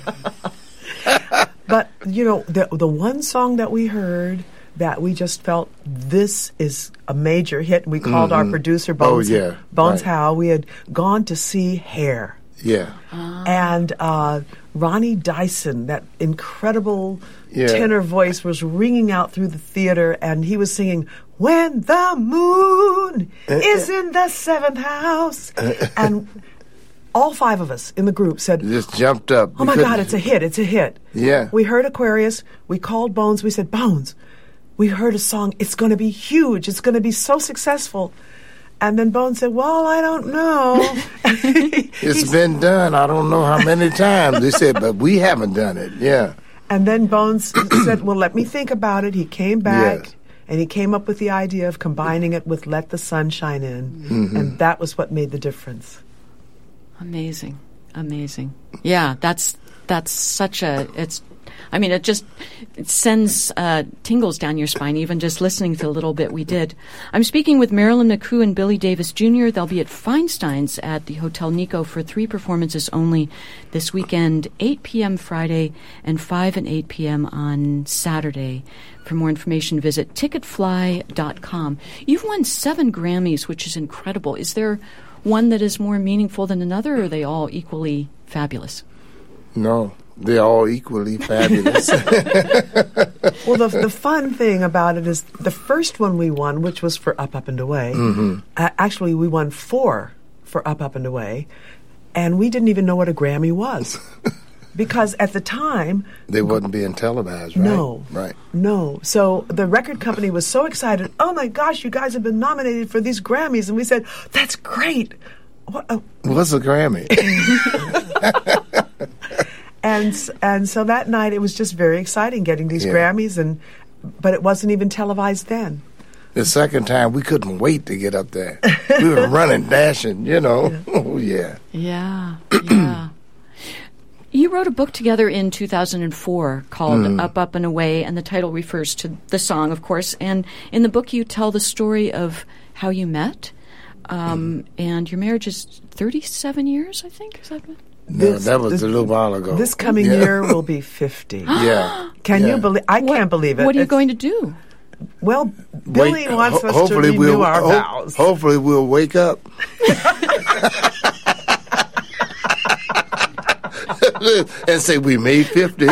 But, you know, the the one song that we heard that we just felt this is a major hit, and we called our producer Bones, Oh, yeah, Bones right. Howe. We had gone to see Hair. yeah. And uh, Ronnie Dyson, that incredible Yeah. tenor voice, was ringing out through the theater, and he was singing, "When the moon is in the seventh house." And all five of us in the group said, Just jumped up. "Oh my We God, couldn't- it's a hit, it's a hit." Yeah. We heard Aquarius, we called Bones, we said, "Bones, we heard a song, it's going to be huge, it's going to be so successful." And then Bones said, "Well, I don't know." It's been done. I don't know how many times. They said, but we haven't done it. Yeah. And then Bones said, "Well, let me think about it." He came back, Yes. and he came up with the idea of combining it with "Let the Sun Shine In." Mm-hmm. And that was what made the difference. Amazing, amazing. Yeah, that's that's such a. It's. I mean, it just it sends uh, tingles down your spine, even just listening to a little bit we did. I'm speaking with Marilyn McCoo and Billy Davis Junior They'll be at Feinstein's at the Hotel Nico for three performances only this weekend, eight p.m. Friday and five and eight p.m. on Saturday. For more information, visit ticket fly dot com. You've won seven Grammys, which is incredible. Is there one that is more meaningful than another, or are they all equally fabulous? No, they're all equally fabulous. Well, the, the fun thing about it is the first one we won, which was for Up, Up and Away. Mm-hmm. Uh, actually, we won four for Up, Up and Away, and we didn't even know what a Grammy was. Because at the time, They wasn't being televised, right? No. Right. no. So the record company was so excited. "Oh my gosh, you guys have been nominated for these Grammys." And we said, "That's great." What, uh, What's a Grammy? and s- and so that night it was just very exciting getting these Yeah. Grammys, and but it wasn't even televised then. The second time, we couldn't wait to get up there. We were running, dashing, you know. Oh, yeah. Yeah, yeah. You wrote a book together in two thousand four called Up, Up and Away, and the title refers to the song, of course. And in the book, you tell the story of how you met, um, and your marriage is thirty-seven years, I think. Is that what? No, This- that was this- a little while ago. This coming Yeah. year will be fifty. Yeah. Can Yeah. you believe? I What- can't believe it. What are you It's- going to do? Well, Billy Wake- wants ho- us hopefully to renew we'll, our ho- vows. Hopefully we'll wake up and say we made fifty.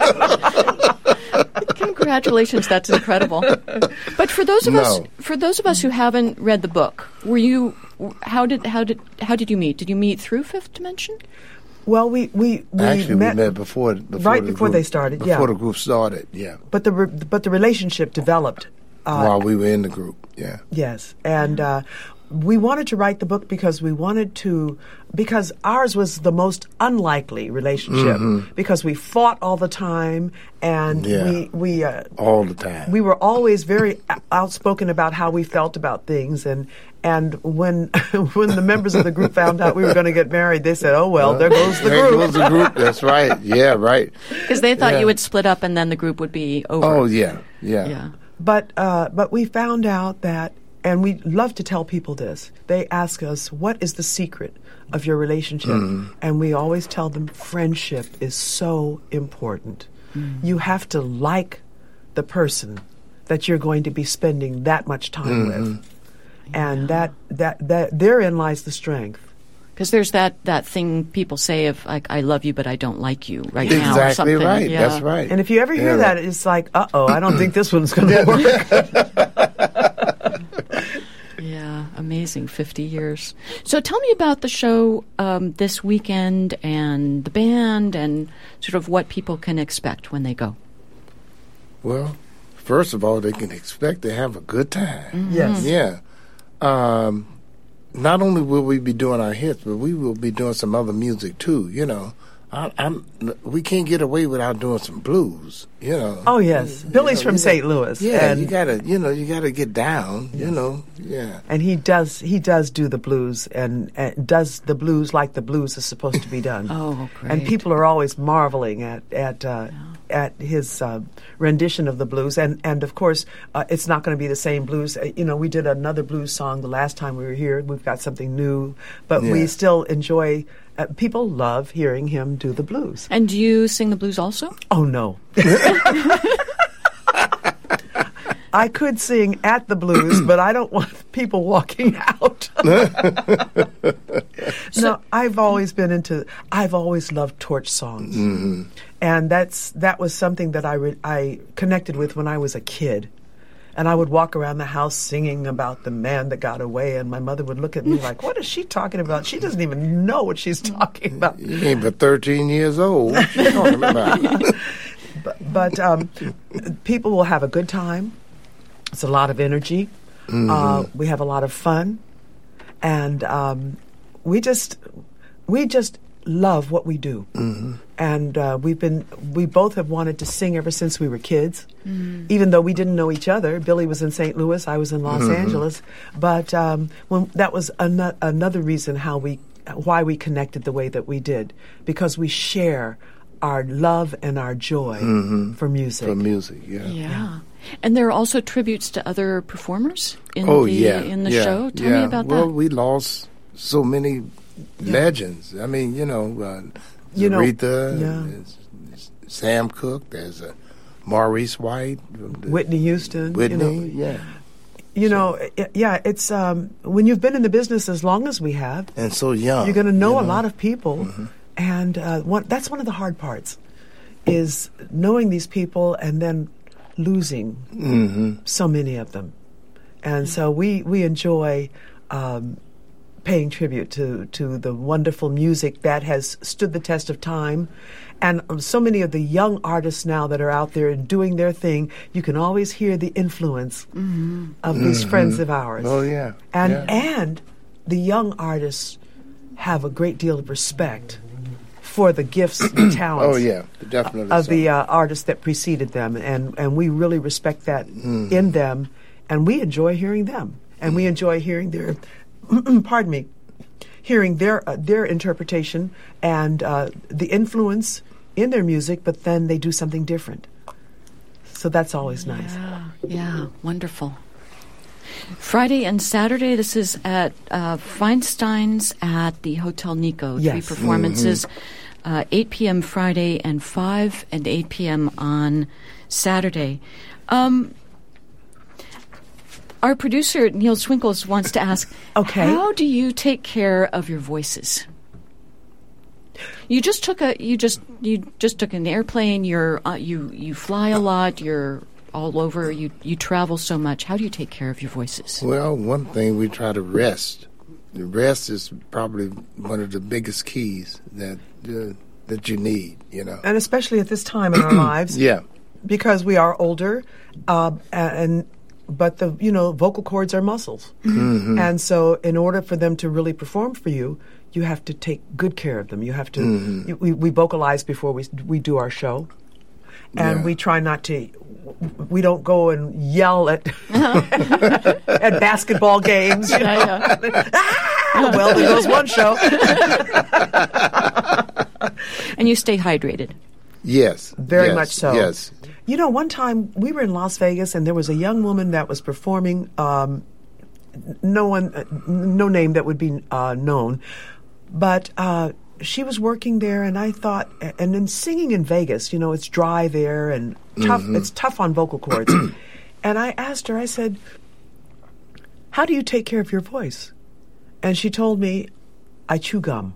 Congratulations, that's incredible. But for those of No. us, for those of us who haven't read the book, were you? How did how did how did you meet? Did you meet through Fifth Dimension? Well, we we, we Actually, met, we met before, before right the before group, they started. Before Yeah, the group started, yeah. but the re- but the relationship developed. Uh, While we were in the group, yeah. Yes, and uh, we wanted to write the book because we wanted to, because ours was the most unlikely relationship because we fought all the time and Yeah. we we uh, All the time. we were always very o- outspoken about how we felt about things, and and when when the members of the group found out we were going to get married, they said, "Oh well, there goes the There group." goes the group. That's right. Yeah, right. Because they thought Yeah. you would split up and then the group would be over. Oh, yeah, yeah. yeah. But uh, but we found out that, and we love to tell people this. They ask us, "What is the secret of your relationship?" And we always tell them, friendship is so important. You have to like the person that you're going to be spending that much time with, and that that that therein lies the strength. Because there's that, that thing people say of, like, I love you, but I don't like you right now. Or Exactly something. right. Yeah. That's right. And if you ever hear Yeah, that, right. it's like, uh-oh, I don't think this one's going to work. Yeah, amazing. fifty years. So tell me about the show um, this weekend and the band and sort of what people can expect when they go. Well, first of all, they can expect to have a good time. Yes. Yeah. Um, not only will we be doing our hits, but we will be doing some other music too. You know, I, I'm we can't get away without doing some blues. You know. Oh, yes. You Billy's know, from you Saint got- Louis. Yeah, and you gotta, you know, you gotta get down. You know, yeah. And he does he does do the blues and, and does the blues like the blues is supposed to be done. Oh, great. And people are always marveling at at uh, at his uh, rendition of the blues. And and of course, uh, it's not going to be the same blues. Uh, you know, we did another blues song the last time we were here. We've got something new, but we Yeah. still enjoy. Uh, people love hearing him do the blues. And do you sing the blues also? Oh no. I could sing at the blues, but I don't want people walking out. No, I've always been into. I've always loved torch songs, and that's that was something that I re- I connected with when I was a kid. And I would walk around the house singing about the man that got away, and my mother would look at me like, "What is she talking about? She doesn't even know what she's talking about." You ain't but thirteen years old. What you talking about? But, but um, people will have a good time. It's a lot of energy. Uh, we have a lot of fun, and um, we just we just love what we do. And uh, we've been we both have wanted to sing ever since we were kids, even though we didn't know each other. Billy was in Saint Louis, I was in Los Angeles, but um, when, that was an- another reason how we why we connected the way that we did, because we share our love and our joy for music. For music, yeah. Yeah. And there are also tributes to other performers in Oh the yeah, in the yeah, show. Tell yeah. me about well, that. we lost so many legends. I mean, you know, uh, You know, Aretha, yeah. there's Sam Cooke, there's uh, Maurice White, the- Whitney Houston, Whitney, you know, yeah, you know, i- yeah. It's um, when you've been in the business as long as we have, and so young. you're going to know you a lot of people, and uh, one, that's one of the hard parts, is knowing these people and then losing so many of them, and so we we enjoy. Um, paying tribute to, to the wonderful music that has stood the test of time. And um, so many of the young artists now that are out there and doing their thing, you can always hear the influence of these friends of ours. Oh yeah, And, yeah. and the young artists have a great deal of respect for the gifts and talents oh yeah, definitely. of so. the uh, artists that preceded them. And, and we really respect that in them. And we enjoy hearing them. And we enjoy hearing their... pardon me, hearing their uh, their interpretation and uh, the influence in their music, but then they do something different. So that's always nice. Yeah, yeah, wonderful. Friday and Saturday, this is at uh, Feinstein's at the Hotel Nico. Yes. Three performances, uh, eight p.m. Friday and five and eight p.m. on Saturday. Um, Our producer, Neil Swinkles, wants to ask, Okay. how do you take care of your voices? You just took a you just you just took an airplane. You're uh, you you fly a lot. You're all over. You you travel so much. How do you take care of your voices? Well, one thing, we try to rest. The rest is probably one of the biggest keys that uh, that you need, you know. And especially at this time in our lives. Yeah. Because we are older, uh, and but the you know vocal cords are muscles, Mm-hmm. and so in order for them to really perform for you, you have to take good care of them. You have to. Mm-hmm. You, we, we vocalize before we we do our show, and Yeah. we try not to. We don't go and yell at at basketball games. You know? Ah! Well, there goes one show. And you stay hydrated. Yes. Very yes, much so. Yes. You know, one time we were in Las Vegas, and there was a young woman that was performing. Um, no one, uh, no name that would be uh, known, but uh, she was working there, and I thought, and then singing in Vegas. You know, it's dry there and tough. Mm-hmm. It's tough on vocal cords. And I asked her. I said, "How do you take care of your voice?" And she told me, "I chew gum."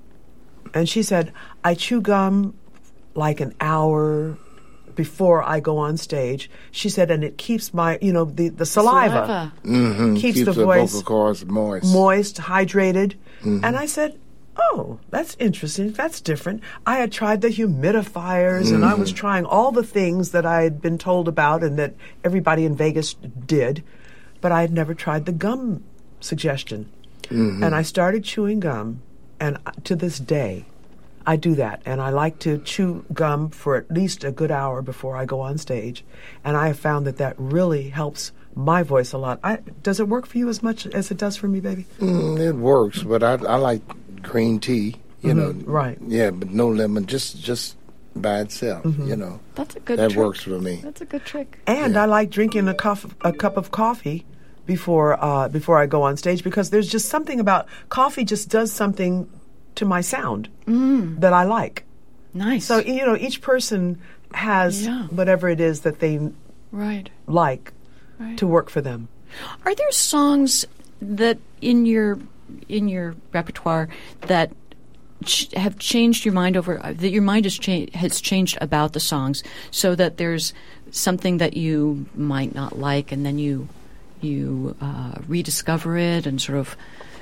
And she said, "I chew gum like an hour before I go on stage." She said, and it keeps my, you know, the, the saliva, Saliva. Mm-hmm. keeps, Keeps the voice vocal cords moist. moist, hydrated. Mm-hmm. And I said, oh, that's interesting. That's different. I had tried the humidifiers, and I was Mm-hmm. trying all the things that I had been told about and that everybody in Vegas did, but I had never tried the gum suggestion. Mm-hmm. And I started chewing gum, and to this day, I do that, and I like to chew gum for at least a good hour before I go on stage, and I have found that that really helps my voice a lot. I, does it work for you as much as it does for me, baby? Mm, it works, but I, I like green tea, you know. right. Yeah, but no lemon, just just by itself, you know. That's a good That trick. works for me. That's a good trick. And Yeah. I like drinking a cup a cup of coffee before uh, before I go on stage, because there's just something about coffee just does something to my sound that I like. Nice. So you know, each person has Yeah. whatever it is that they right. like Right. to work for them. Are there songs that in your in your repertoire that ch- have changed your mind over uh, that your mind has changed has changed about the songs, so that there's something that you might not like, and then you you uh, rediscover it and sort of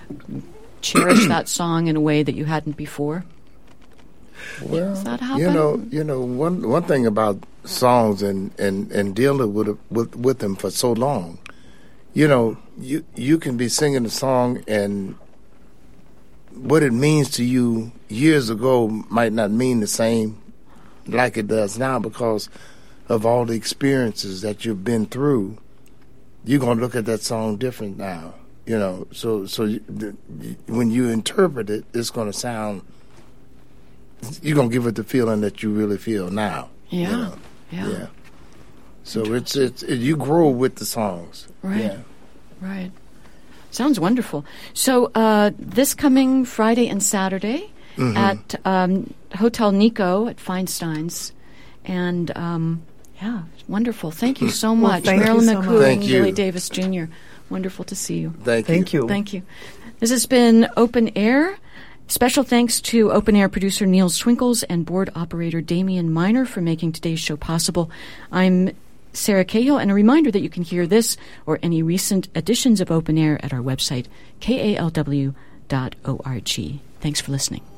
cherish that song in a way that you hadn't before? Well, Does that you happen? know, you know, one one thing about songs and, and, and dealing with, it- with with them for so long, you know, you you can be singing a song, and what it means to you years ago might not mean the same like it does now, because of all the experiences that you've been through. You're gonna look at that song different now, you know. So so you, the, when you interpret it, it's gonna sound. You're gonna give it the feeling that you really feel now. you Yeah. know? Yeah. Yeah. So it's it's it, you grow with the songs. Right. Yeah. Right. Sounds wonderful. So uh, this coming Friday and Saturday Mm-hmm. at um, Hotel Nico at Feinstein's. And um, yeah, wonderful. Thank you so much. thank you Marilyn so McCoo much. Thank and you. Billy Davis Junior Wonderful to see you. Thank you. Thank you. Thank you. This has been Open Air. Special thanks to Open Air producer Neil Swinkles and board operator Damian Miner for making today's show possible. I'm Sarah Cahill, and a reminder that you can hear this or any recent editions of Open Air at our website, K A L W dot org. Thanks for listening.